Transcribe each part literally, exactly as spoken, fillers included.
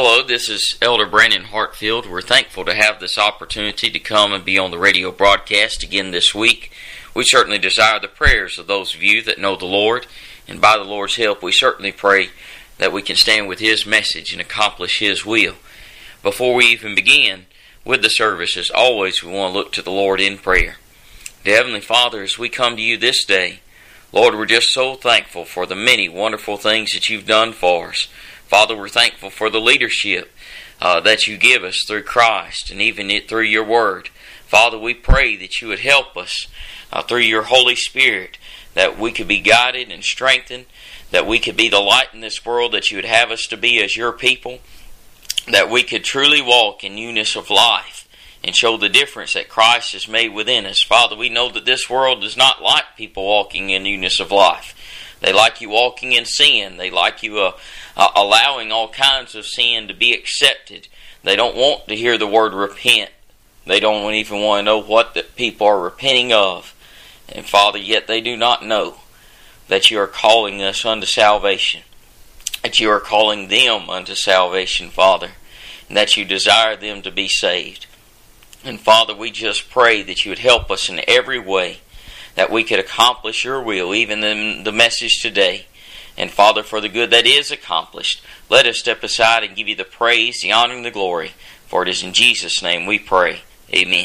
Hello, this is Elder Brandon Hartfield. We're thankful to have this opportunity to come and be on the radio broadcast again this week. We certainly desire the prayers of those of you that know the Lord, and by the Lord's help, we certainly pray that we can stand with His message and accomplish His will. Before we even begin with the service, as always, we want to look to the Lord in prayer. Dear Heavenly Father, as we come to you this day, Lord, we're just so thankful for the many wonderful things that you've done for us. Father, we're thankful for the leadership uh, that you give us through Christ and even it through your word. Father, we pray that you would help us uh, through your Holy Spirit, that we could be guided and strengthened, that we could be the light in this world that you would have us to be as your people, that we could truly walk in newness of life and show the difference that Christ has made within us. Father, we know that this world does not like people walking in newness of life. They like you walking in sin. They like you uh, uh, allowing all kinds of sin to be accepted. They don't want to hear the word repent. They don't even want to know what the people are repenting of. And Father, yet they do not know that you are calling us unto salvation, that you are calling them unto salvation, Father, and that you desire them to be saved. And Father, we just pray that you would help us in every way, that we could accomplish your will, even in the message today. And Father, for the good that is accomplished, let us step aside and give you the praise, the honor, and the glory. For it is in Jesus' name we pray. Amen.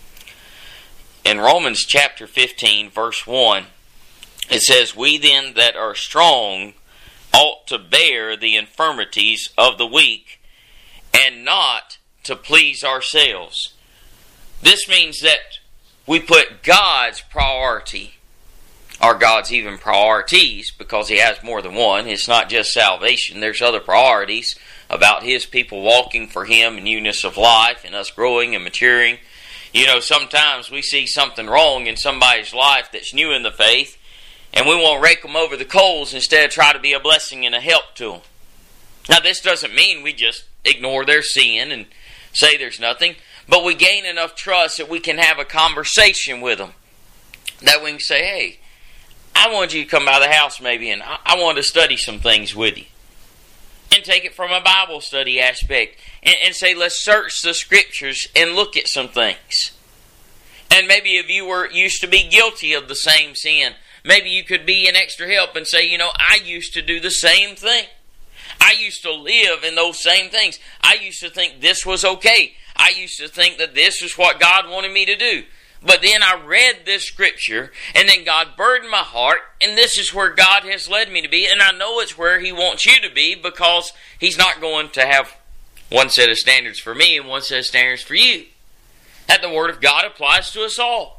In Romans chapter fifteen, verse one, it says, "We then that are strong ought to bear the infirmities of the weak, and not to please ourselves." This means that we put God's priority, or God's even priorities, because He has more than one. It's not just salvation. There's other priorities about His people walking for Him in newness of life and us growing and maturing. You know, sometimes we see something wrong in somebody's life that's new in the faith, and we want to rake them over the coals instead of try to be a blessing and a help to them. Now, this doesn't mean we just ignore their sin and say there's nothing, but we gain enough trust that we can have a conversation with them. That we can say, "Hey, I want you to come by the house maybe, and I, I want to study some things with you." And take it from a Bible study aspect. And, and say, let's search the Scriptures and look at some things. And maybe if you were used to be guilty of the same sin, maybe you could be an extra help and say, you know, I used to do the same thing. I used to live in those same things. I used to think this was okay. I used to think that this is what God wanted me to do. But then I read this scripture, and then God burdened my heart, and this is where God has led me to be, and I know it's where He wants you to be, because He's not going to have one set of standards for me and one set of standards for you. That the Word of God applies to us all.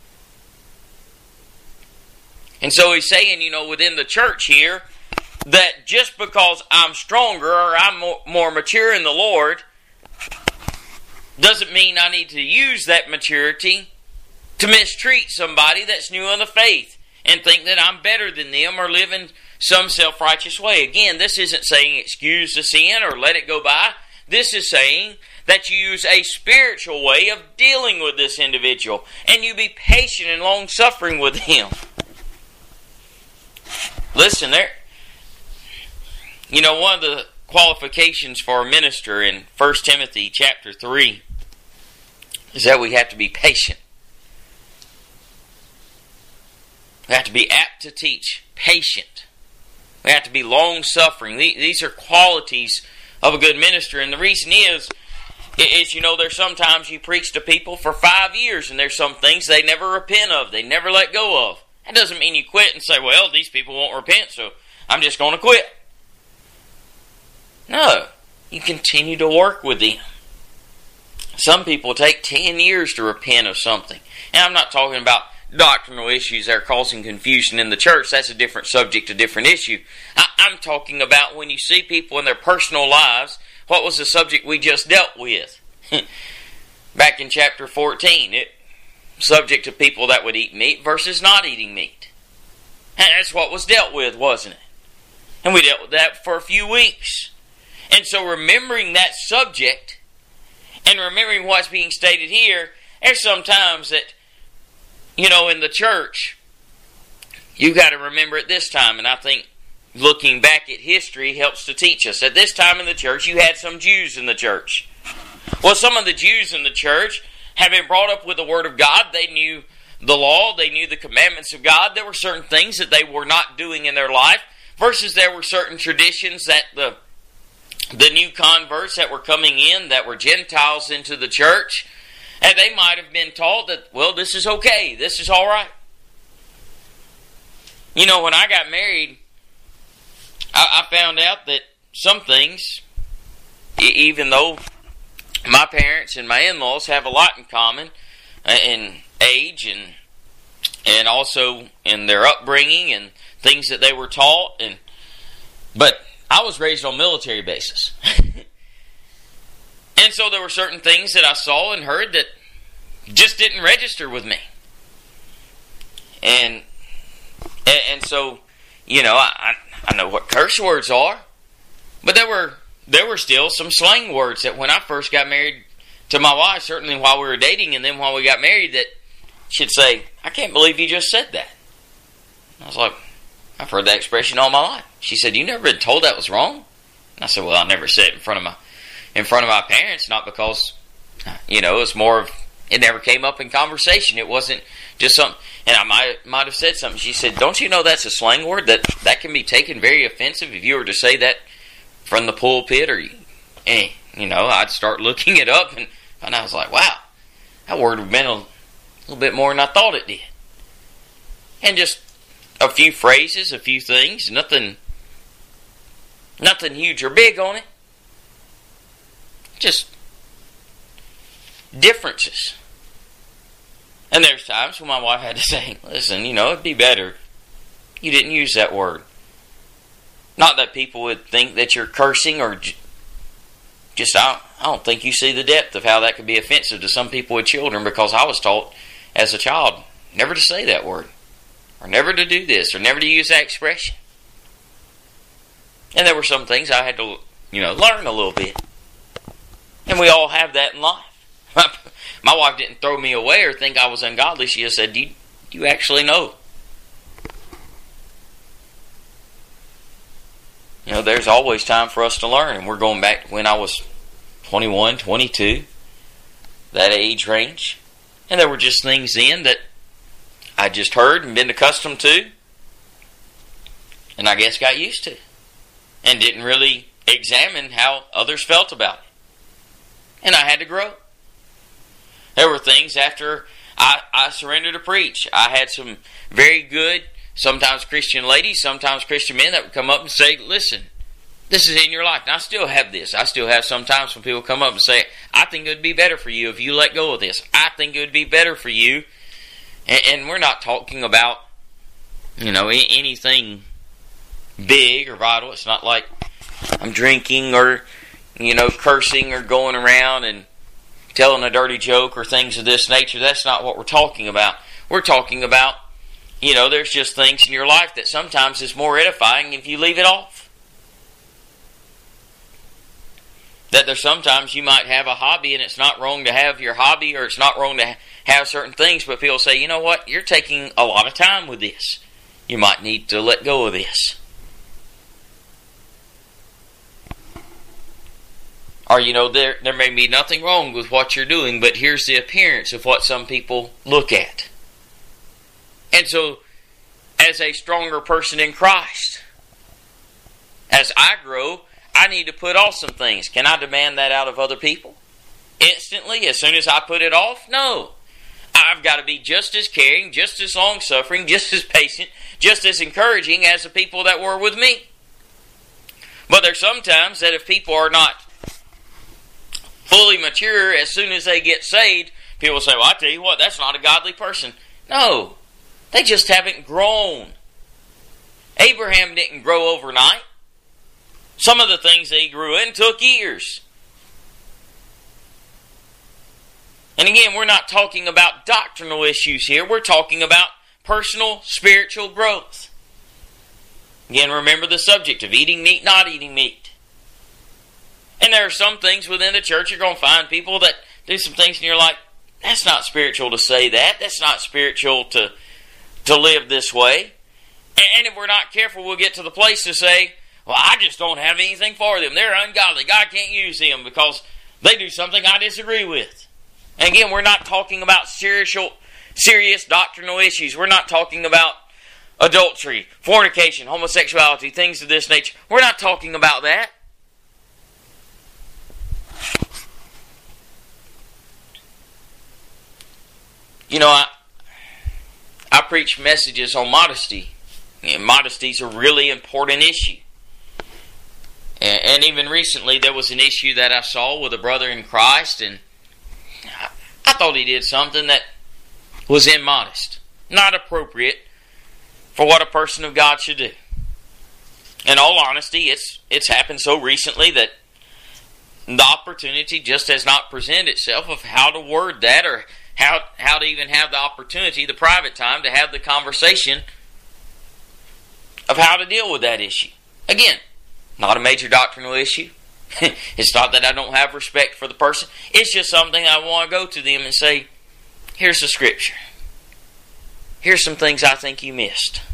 And so He's saying, you know, within the church here, that just because I'm stronger or I'm more, more mature in the Lord doesn't mean I need to use that maturity to mistreat somebody that's new in the faith and think that I'm better than them or live in some self-righteous way. Again, this isn't saying excuse the sin or let it go by. This is saying that you use a spiritual way of dealing with this individual and you be patient and long-suffering with him. Listen, there. You know, one of the qualifications for a minister in First Timothy chapter three is that we have to be patient. We have to be apt to teach, patient. We have to be long-suffering. These are qualities of a good minister. And the reason is, is, you know, there's sometimes you preach to people for five years and there's some things they never repent of. They never let go of. That doesn't mean you quit and say, well, these people won't repent, so I'm just going to quit. No. You continue to work with them. Some people take ten years to repent of something. And I'm not talking about doctrinal issues that are causing confusion in the church. That's a different subject, a different issue. I, I'm talking about when you see people in their personal lives. What was the subject we just dealt with? Back in chapter fourteen. It, subject to people that would eat meat versus not eating meat. And that's what was dealt with, wasn't it? And we dealt with that for a few weeks. And so remembering that subject and remembering what's being stated here, there's sometimes that, you know, in the church, you got to remember it this time. And I think looking back at history helps to teach us. At this time in the church, you had some Jews in the church. Well, some of the Jews in the church had been brought up with the Word of God. They knew the law. They knew the commandments of God. There were certain things that they were not doing in their life, versus there were certain traditions that the the new converts that were coming in, that were Gentiles into the church, and they might have been taught that, well, this is okay, this is all right. You know, when I got married, I, I found out that some things, e- even though my parents and my in-laws have a lot in common in age and and also in their upbringing and things that they were taught, and but I was raised on military bases. And so there were certain things that I saw and heard that just didn't register with me. And and, and so, you know, I, I know what curse words are, but there were there were still some slang words that when I first got married to my wife, certainly while we were dating and then while we got married, that she'd say, "I can't believe you just said that." I was like, "I've heard that expression all my life." She said, "You never been told that was wrong?" And I said, "Well, I never said it in front of my in front of my parents, not because, you know, it's more of, it never came up in conversation. It wasn't just something," and I might might have said something. She said, "Don't you know that's a slang word, that that can be taken very offensive if you were to say that from the pulpit?" Or, eh, you know, I'd start looking it up, and, and I was like, wow, that word would have been a little bit more than I thought it did. And just a few phrases, a few things, nothing, nothing huge or big on it. Just differences. And there's times when my wife had to say, "Listen, you know, it'd be better if you didn't use that word." Not that people would think that you're cursing, or just, I don't, I don't think you see the depth of how that could be offensive to some people with children, because I was taught as a child never to say that word, or never to do this, or never to use that expression. And there were some things I had to, you know, learn a little bit. And we all have that in life. My wife didn't throw me away or think I was ungodly. She just said, do you, do you actually know? You know, there's always time for us to learn. And we're going back to when I was twenty-one, twenty-two, that age range. And there were just things then that I just heard and been accustomed to, and I guess got used to, and didn't really examine how others felt about it. And I had to grow. There were things after I, I surrendered to preach. I had some very good, sometimes Christian ladies, sometimes Christian men that would come up and say, "Listen, this is in your life." And I still have this. I still have sometimes when people come up and say, "I think it would be better for you if you let go of this. I think it would be better for you." And, and we're not talking about, you know, anything big or vital. It's not like I'm drinking or, you know, cursing or going around and telling a dirty joke or things of this nature. That's not what we're talking about. We're talking about, you know, there's just things in your life that sometimes is more edifying if you leave it off. That there's sometimes you might have a hobby, and it's not wrong to have your hobby, or it's not wrong to have certain things, but people say, "You know what, you're taking a lot of time with this. You might need to let go of this." Or, you know, there there may be nothing wrong with what you're doing, but here's the appearance of what some people look at. And so, as a stronger person in Christ, as I grow, I need to put off some things. Can I demand that out of other people instantly, as soon as I put it off? No. I've got to be just as caring, just as long-suffering, just as patient, just as encouraging as the people that were with me. But there's sometimes that if people are not fully mature, as soon as they get saved, people say, "Well, I tell you what, that's not a godly person." No, they just haven't grown. Abraham didn't grow overnight. Some of the things that he grew in took years. And again, we're not talking about doctrinal issues here. We're talking about personal spiritual growth. Again, remember the subject of eating meat, not eating meat. And there are some things within the church, you're going to find people that do some things and you're like, that's not spiritual to say that. That's not spiritual to, to live this way. And if we're not careful, we'll get to the place to say, well, I just don't have anything for them. They're ungodly. God can't use them because they do something I disagree with. And again, we're not talking about serious, serious doctrinal issues. We're not talking about adultery, fornication, homosexuality, things of this nature. We're not talking about that. You know, I, I preach messages on modesty. And modesty is a really important issue. And, and even recently, there was an issue that I saw with a brother in Christ, and I, I thought he did something that was immodest, not appropriate for what a person of God should do. In all honesty, it's it's happened so recently that the opportunity just has not presented itself of how to word that, or how how to even have the opportunity, the private time, to have the conversation of how to deal with that issue. Again, not a major doctrinal issue. It's not that I don't have respect for the person. It's just something I want to go to them and say, here's the scripture. Here's some things I think you missed.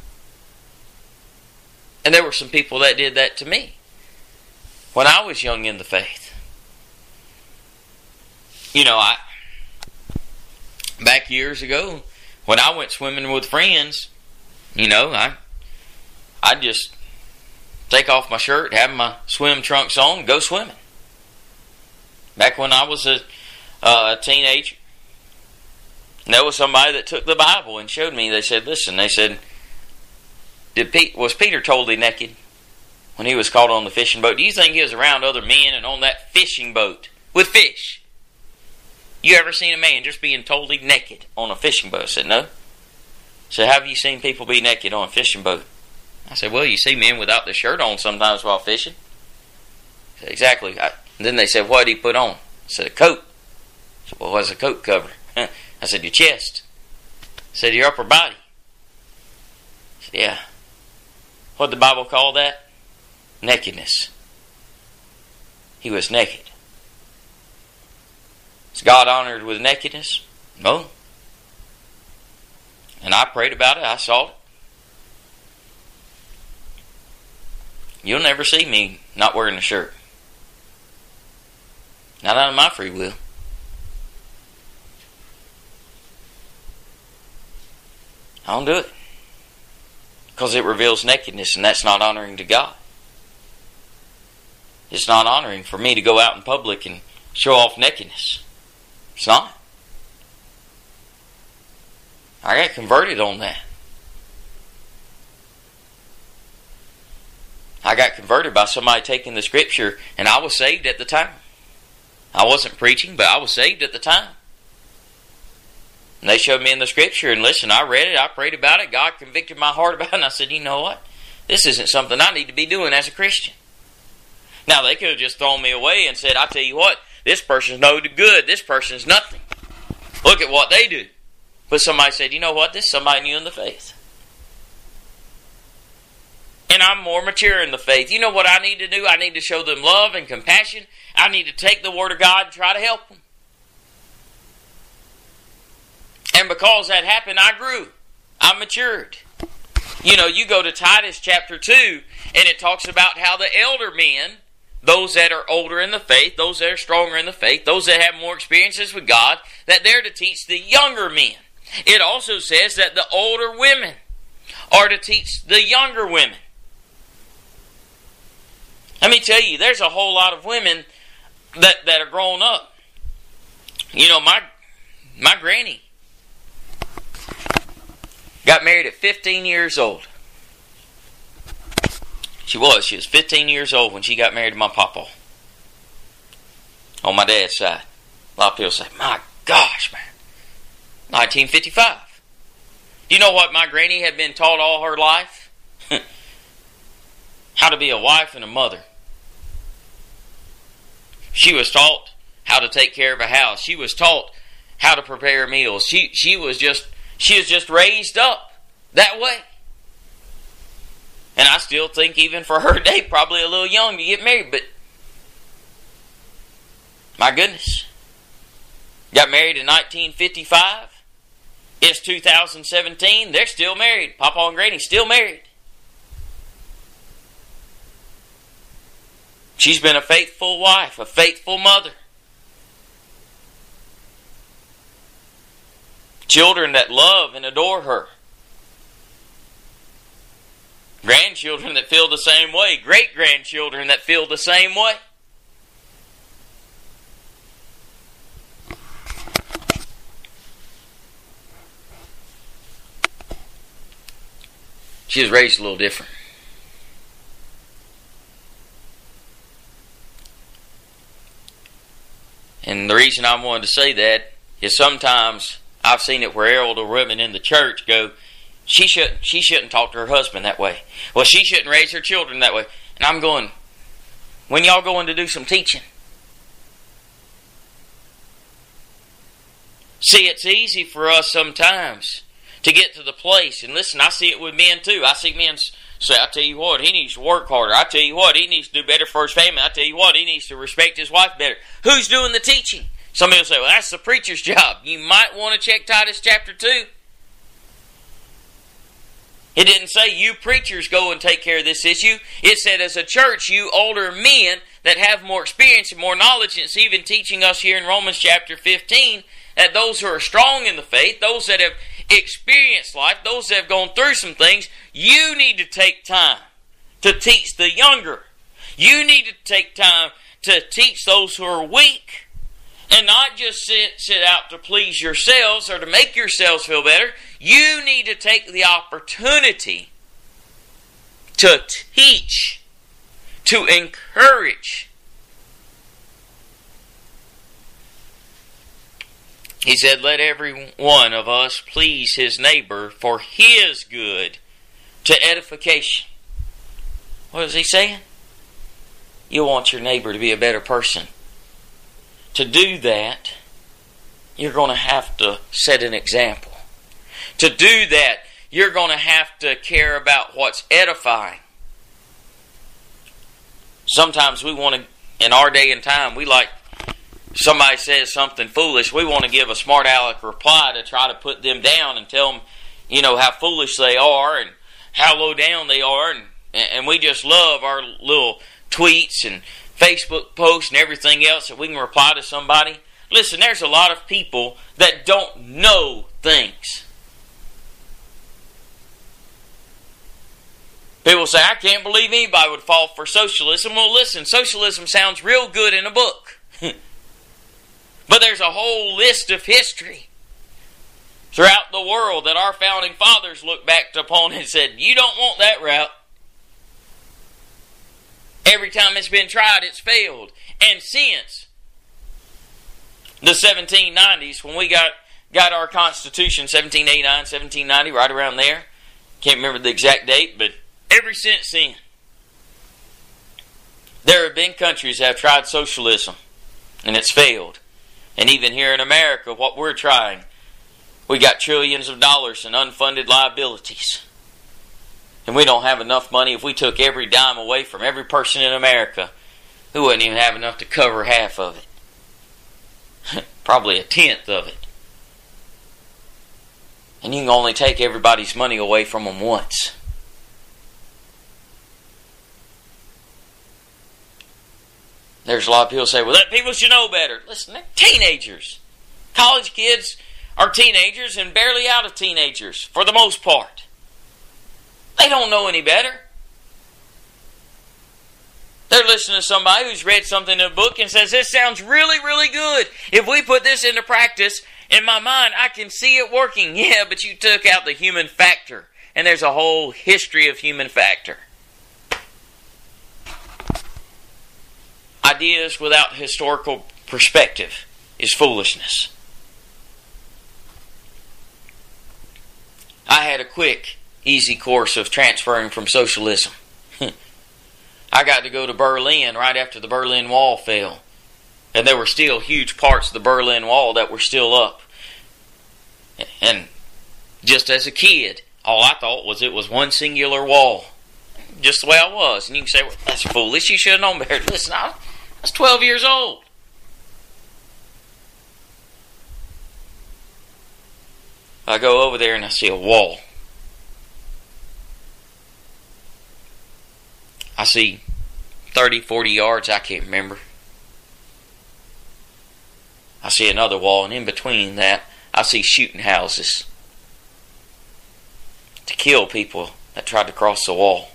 And there were some people that did that to me when I was young in the faith. You know, I back years ago, when I went swimming with friends, you know, I I'd just take off my shirt, have my swim trunks on, and go swimming. Back when I was a, uh, a teenager, there was somebody that took the Bible and showed me. They said, listen, they said, Did Pete, was Peter totally naked when he was caught on the fishing boat? Do you think he was around other men and on that fishing boat with fish? You ever seen a man just being totally naked on a fishing boat? I said, no. So have you seen people be naked on a fishing boat? I said, well, you see men without their shirt on sometimes while fishing. I said, exactly. I, and then they said, what did he put on? I said, a coat. I said, well, what's a coat cover? I said, your chest. I said, your upper body. I said, yeah. What did the Bible call that? Nakedness. He was naked. Is God honored with nakedness? No. And I prayed about it. I saw it. You'll never see me not wearing a shirt. Not out of my free will. I don't do it. Because it reveals nakedness, and that's not honoring to God. It's not honoring for me to go out in public and show off nakedness. It's not. I got converted on that. I got converted by somebody taking the scripture, and I was saved at the time. I wasn't preaching, but I was saved at the time. And they showed me in the scripture, and listen, I read it, I prayed about it, God convicted my heart about it, and I said, you know what? This isn't something I need to be doing as a Christian. Now, they could have just thrown me away and said, I tell you what, this person's no good, this person's nothing. Look at what they do. But somebody said, you know what? This is somebody new in the faith. And I'm more mature in the faith. You know what I need to do? I need to show them love and compassion. I need to take the Word of God and try to help them. And because that happened, I grew. I matured. You know, you go to Titus chapter two, and it talks about how the elder men, those that are older in the faith, those that are stronger in the faith, those that have more experiences with God, that they're to teach the younger men. It also says that the older women are to teach the younger women. Let me tell you, there's a whole lot of women that, that are grown up. You know, my my granny got married at fifteen years old. She was. She was fifteen years old when she got married to my papa. On my dad's side. A lot of people say, my gosh, man. nineteen fifty-five. Do you know what my granny had been taught all her life? How to be a wife and a mother. She was taught how to take care of a house. She was taught how to prepare meals. She she was just she was just raised up that way. And I still think even for her day, probably a little young to get married, but my goodness. Got married in nineteen fifty-five. It's two thousand seventeen. They're still married. Papa and Granny still married. She's been a faithful wife, a faithful mother. Children that love and adore her. Grandchildren that feel the same way. Great-grandchildren that feel the same way. She was raised a little different. And the reason I wanted to say that is sometimes I've seen it where elder women in the church go, she shouldn't, she shouldn't talk to her husband that way. Well, she shouldn't raise her children that way. And I'm going, when y'all going to do some teaching? See, it's easy for us sometimes to get to the place, and listen, I see it with men too. I see men say, I tell you what, he needs to work harder. I tell you what, he needs to do better for his family. I tell you what, he needs to respect his wife better. Who's doing the teaching? Some people say, well, that's the preacher's job. You might want to check Titus chapter two. It didn't say you preachers go and take care of this issue. It said as a church, you older men that have more experience and more knowledge, and it's even teaching us here in Romans chapter fifteen, that those who are strong in the faith, those that have experienced life, those that have gone through some things, you need to take time to teach the younger. You need to take time to teach those who are weak. And not just sit, sit out to please yourselves or to make yourselves feel better. You need to take the opportunity to teach, to encourage. He said, let every one of us please his neighbor for his good, to edification. What is he saying? You want your neighbor to be a better person. To do that, you're going to have to set an example. To do that, you're going to have to care about what's edifying. Sometimes we want to, in our day and time, we like, somebody says something foolish, we want to give a smart aleck reply to try to put them down and tell them, you know, how foolish they are and how low down they are. And, and we just love our little tweets and Facebook posts and everything else that we can reply to somebody. Listen, there's a lot of people that don't know things. People say, I can't believe anybody would fall for socialism. Well, listen, socialism sounds real good in a book. But there's a whole list of history throughout the world that our founding fathers looked back upon and said, you don't want that route. Every time it's been tried, it's failed. And since the seventeen nineties, when we got, got our Constitution, seventeen eighty-nine, seventeen ninety, right around there. Can't remember the exact date, but ever since then, there have been countries that have tried socialism, and it's failed. And even here in America, what we're trying, we got trillions of dollars in unfunded liabilities. And we don't have enough money. If we took every dime away from every person in America, we wouldn't even have enough to cover half of it. Probably a tenth of it. And you can only take everybody's money away from them once. There's a lot of people say, well, that people should know better. Listen, they're teenagers. College kids are teenagers and barely out of teenagers for the most part. They don't know any better. They're listening to somebody who's read something in a book and says, this sounds really, really good. If we put this into practice, in my mind, I can see it working. Yeah, but you took out the human factor. And there's a whole history of human factor. Ideas without historical perspective is foolishness. I had a quick, easy course of transferring from socialism. I got to go to Berlin right after the Berlin Wall fell. And there were still huge parts of the Berlin Wall that were still up. And just as a kid, all I thought was it was one singular wall. Just the way I was. And you can say, well, that's foolish. You should have known better. Listen, I was twelve years old. I go over there and I see a wall. I see thirty, forty yards, I can't remember. I see another wall, and in between that, I see shooting houses to kill people that tried to cross the wall.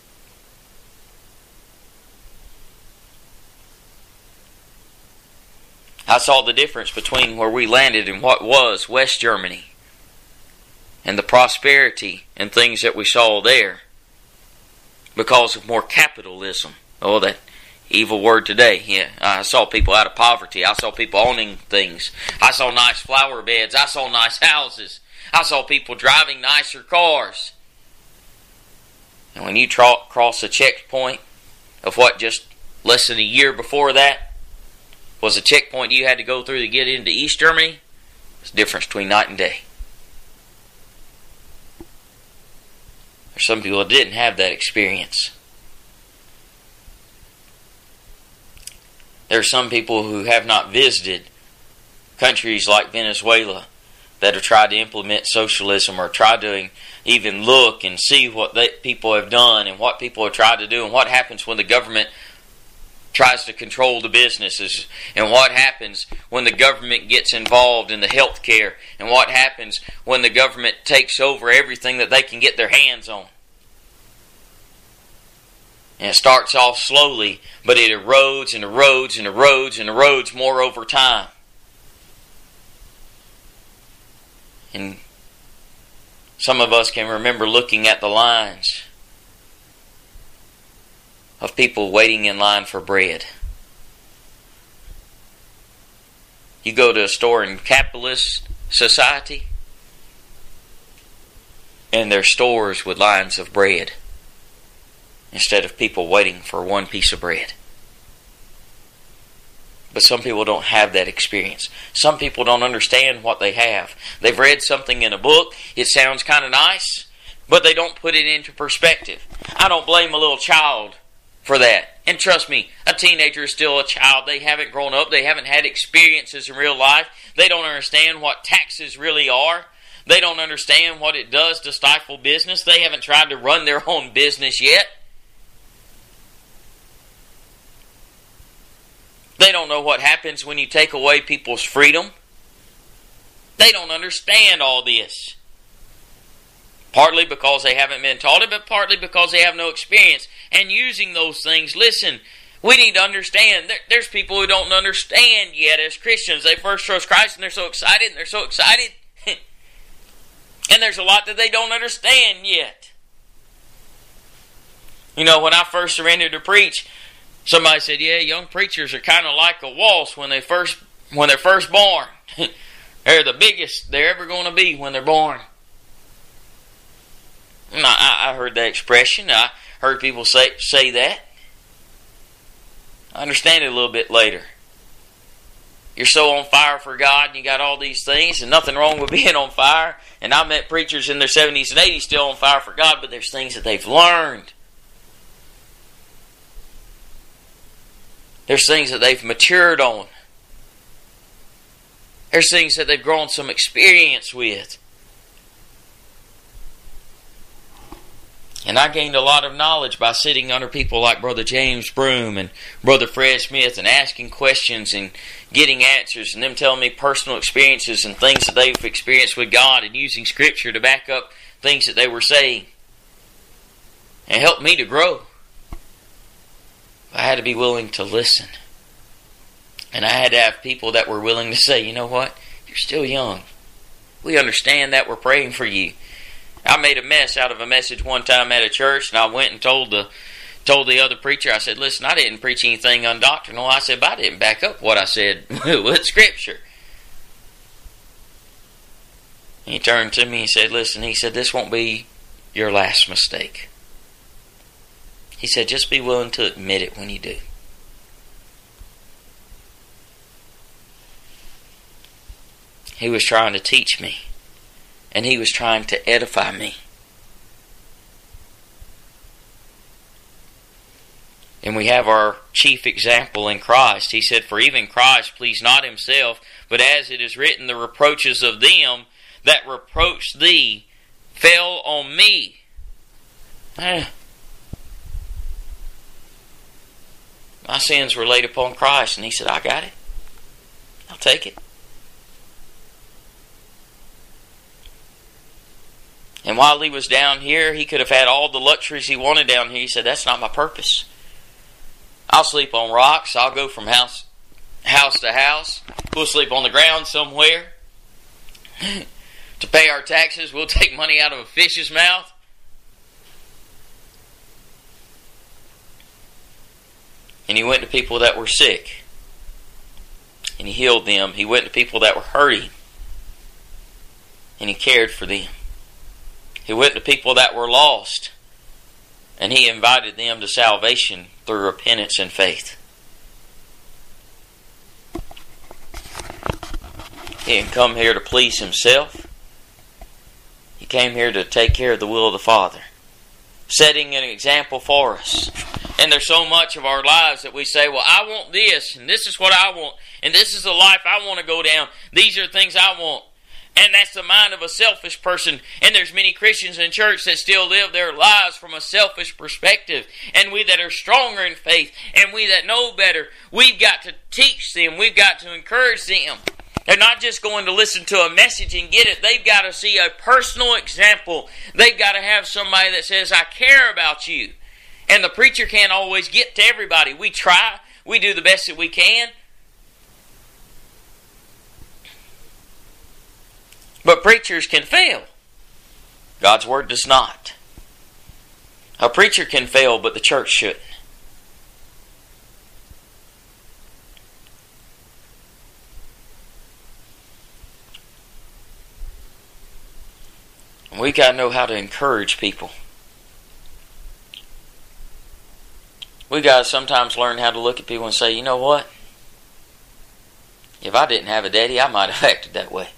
I saw the difference between where we landed and what was West Germany, and the prosperity and things that we saw there because of more capitalism. Oh, that evil word today. Yeah, I saw people out of poverty. I saw people owning things. I saw nice flower beds. I saw nice houses. I saw people driving nicer cars. And when you tra- cross a checkpoint of what just less than a year before that was a checkpoint you had to go through to get into East Germany, there's a difference between night and day. There's some people that didn't have that experience. There are some people who have not visited countries like Venezuela that have tried to implement socialism, or tried to even look and see what they, people have done and what people have tried to do, and what happens when the government tries to control the businesses, and what happens when the government gets involved in the health care, and what happens when the government takes over everything that they can get their hands on. And it starts off slowly, but it erodes and erodes and erodes and erodes more over time. And some of us can remember looking at the lines of people waiting in line for bread. You go to a store in capitalist society, and there's stores with lines of bread instead of people waiting for one piece of bread. But some people don't have that experience. Some people don't understand what they have. They've read something in a book, it sounds kind of nice, but they don't put it into perspective. I don't blame a little child for that. And trust me, a teenager is still a child. They haven't grown up. They haven't had experiences in real life. They don't understand what taxes really are. They don't understand what it does to stifle business. They haven't tried to run their own business yet. They don't know what happens when you take away people's freedom. They don't understand all this. Partly because they haven't been taught it, but partly because they have no experience. And using those things, listen, we need to understand. There, there's people who don't understand yet as Christians. They first trust Christ and they're so excited and they're so excited. And there's a lot that they don't understand yet. You know, when I first surrendered to preach, somebody said, yeah, young preachers are kind of like a waltz when they first when they're first born. They're the biggest they're ever going to be when they're born. And I, I heard that expression. I heard people say say that. I understand it a little bit later. You're so on fire for God and you got all these things, and nothing wrong with being on fire. And I met preachers in their seventies and eighties still on fire for God, but there's things that they've learned. There's things that they've matured on. There's things that they've grown some experience with. And I gained a lot of knowledge by sitting under people like Brother James Broom and Brother Fred Smith and asking questions and getting answers, and them telling me personal experiences and things that they've experienced with God, and using Scripture to back up things that they were saying. And it helped me to grow. I had to be willing to listen. And I had to have people that were willing to say, you know what? You're still young. We understand that. We're praying for you. I made a mess out of a message one time at a church, and I went and told the told the other preacher, I said, listen, I didn't preach anything undoctrinal. I said, but I didn't back up what I said with Scripture. And he turned to me and said, listen, he said, this won't be your last mistake. He said, just be willing to admit it when you do. He was trying to teach me. And he was trying to edify me. And we have our chief example in Christ. He said, for even Christ pleased not himself, but as it is written, the reproaches of them that reproached thee fell on me. Eh. My sins were laid upon Christ. And he said, I got it. I'll take it. And while he was down here, he could have had all the luxuries he wanted down here. He said, that's not my purpose. I'll sleep on rocks. I'll go from house, house to house. We'll sleep on the ground somewhere. To pay our taxes, we'll take money out of a fish's mouth. And he went to people that were sick. And he healed them. He went to people that were hurting. And he cared for them. He went to people that were lost. And he invited them to salvation through repentance and faith. He didn't come here to please himself. He came here to take care of the will of the Father, setting an example for us. And there's so much of our lives that we say, well, I want this, and this is what I want, and this is the life I want to go down. These are things I want. And that's the mind of a selfish person. And there's many Christians in church that still live their lives from a selfish perspective. And we that are stronger in faith, and we that know better, we've got to teach them. We've got to encourage them. They're not just going to listen to a message and get it. They've got to see a personal example. They've got to have somebody that says, I care about you. And the preacher can't always get to everybody. We try. We do the best that we can. But preachers can fail. God's Word does not. A preacher can fail, but the church shouldn't. And we got to know how to encourage people. We got to sometimes learn how to look at people and say, you know what? If I didn't have a daddy, I might have acted that way.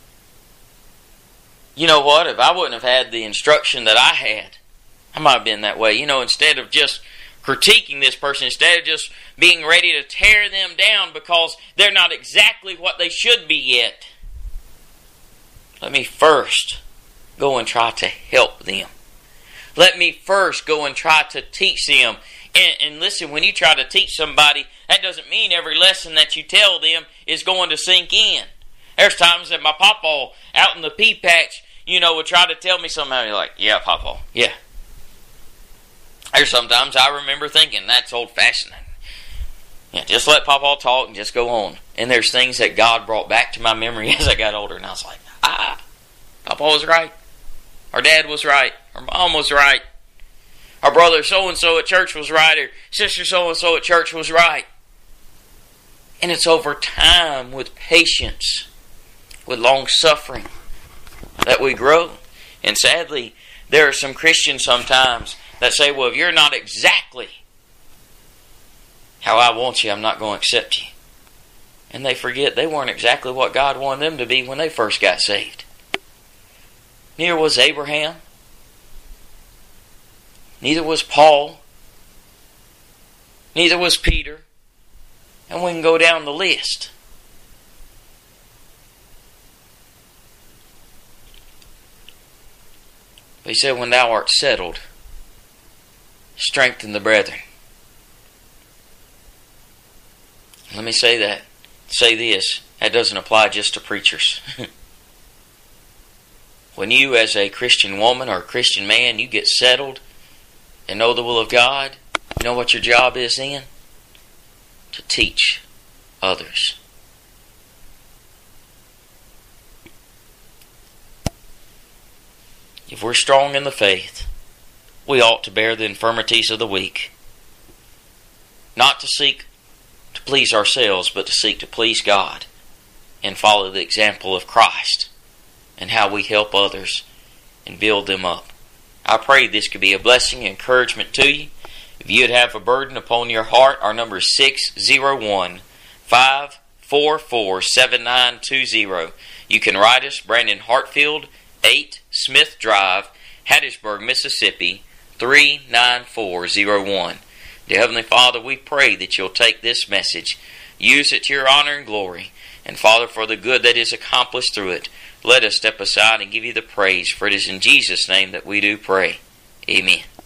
You know what? If I wouldn't have had the instruction that I had, I might have been that way. You know, instead of just critiquing this person, instead of just being ready to tear them down because they're not exactly what they should be yet, let me first go and try to help them. Let me first go and try to teach them. And, and listen, when you try to teach somebody, that doesn't mean every lesson that you tell them is going to sink in. There's times that my papa out in the pea patch, you know, would try to tell me something. I'd be like, yeah, papa, yeah. There's sometimes I remember thinking, that's old-fashioned. Yeah, just let papa talk and just go on. And there's things that God brought back to my memory as I got older. And I was like, ah, papa was right. Our dad was right. Our mom was right. Our brother so-and-so at church was right. Or sister so-and-so at church was right. And it's over time with patience, with long suffering, that we grow. And sadly, there are some Christians sometimes that say, well, if you're not exactly how I want you, I'm not going to accept you. And they forget they weren't exactly what God wanted them to be when they first got saved. Neither was Abraham. Neither was Paul. Neither was Peter. And we can go down the list. But he said, when thou art settled, strengthen the brethren. Let me say that. Say this. That doesn't apply just to preachers. When you as a Christian woman or a Christian man, you get settled and know the will of God, you know what your job is then? To teach others. If we're strong in the faith, we ought to bear the infirmities of the weak. Not to seek to please ourselves, but to seek to please God and follow the example of Christ and how we help others and build them up. I pray this could be a blessing and encouragement to you. If you'd have a burden upon your heart, our number is six zero one, five four four, seven nine two zero. You can write us, Brandon Hartfield, eight Smith Drive, Hattiesburg, Mississippi, three nine four zero one. Dear Heavenly Father, we pray that you'll take this message, use it to your honor and glory, and Father, for the good that is accomplished through it, let us step aside and give you the praise, for it is in Jesus' name that we do pray. Amen.